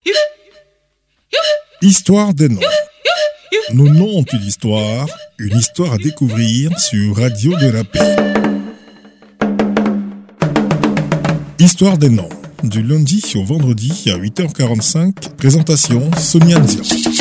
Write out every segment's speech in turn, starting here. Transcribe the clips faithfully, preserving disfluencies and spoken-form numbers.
Histoire des noms. Nos noms ont une histoire, une histoire à découvrir sur Radio de la Paix. Histoire des noms, du lundi au vendredi à huit heures quarante-cinq, présentation Sonia Nzia.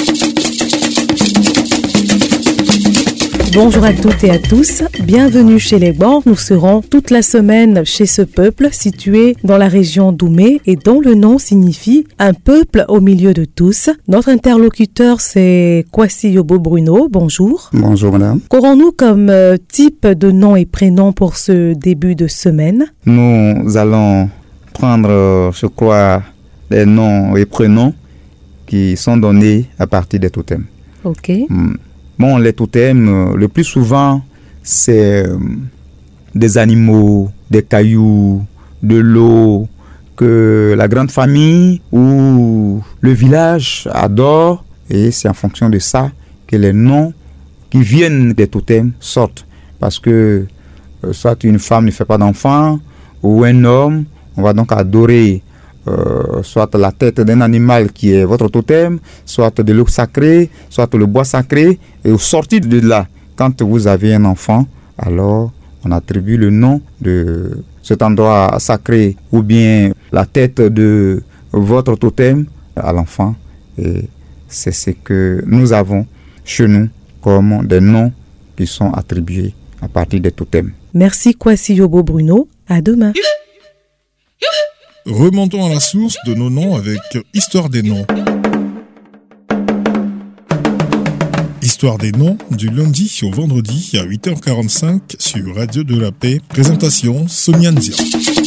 Bonjour à toutes et à tous, bienvenue chez les Bords. Nous serons toute la semaine chez ce peuple situé dans la région d'Oumé et dont le nom signifie un peuple au milieu de tous. Notre interlocuteur c'est Kwasi Yobo Bruno, bonjour. Bonjour madame. Qu'aurons-nous comme euh, type de nom et prénom pour ce début de semaine? Nous allons prendre, je crois, des noms et prénoms qui sont donnés à partir des totems. Ok. Mm. Bon, les totems, le plus souvent, c'est des animaux, des cailloux, de l'eau, que la grande famille ou le village adore. Et c'est en fonction de ça que les noms qui viennent des totems sortent. Parce que euh, soit une femme ne fait pas d'enfant, ou un homme, on va donc adorer Euh, soit la tête d'un animal qui est votre totem, soit de l'eau sacrée, soit le bois sacré. Et au sortir de là, quand vous avez un enfant, alors on attribue le nom de cet endroit sacré ou bien la tête de votre totem à l'enfant. Et c'est ce que nous avons chez nous comme des noms qui sont attribués à partir des totems. Merci Kwasi Yobo Bruno, à demain. Remontons à la source de nos noms avec Histoire des noms. Histoire des noms, du lundi au vendredi à huit heures quarante-cinq sur Radio de la Paix. Présentation Sonia Nzia.